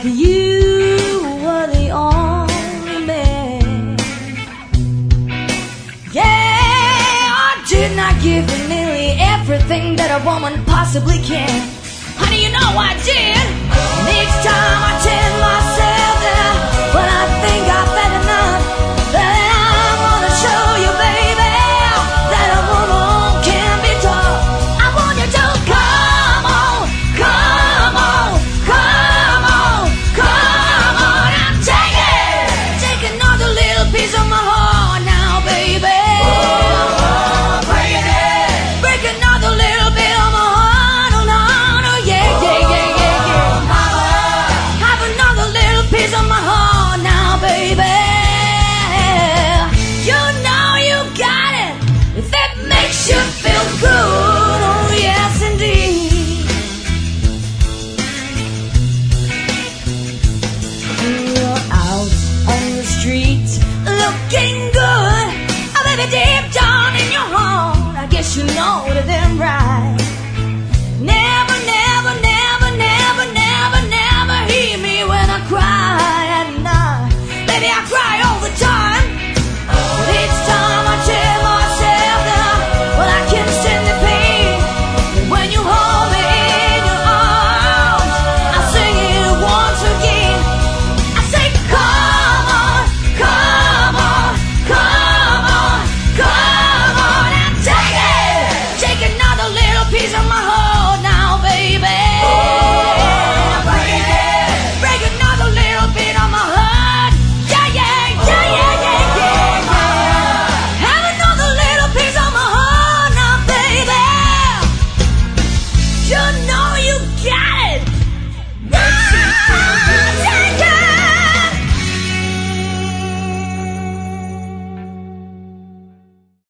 you were the only man. Yeah, I did not give you nearly everything that a woman possibly can. Honey, you know I did. And each time I tell myself that, but I think I've had enough, that I wanna show you, baby, that a woman can be tough. I want you to come on, come on, come on, come on and take it. Take another little piece of my heart now, baby. Break it. Break another little bit of my heart, oh no, no, yeah, yeah, yeah, yeah, yeah. Have another little piece of my heart now, baby. You know you got it. If that makes you feel good, oh yes indeed. You're out on the street looking good. Oh baby, deep down in your heart, I guess you know that they're right. Never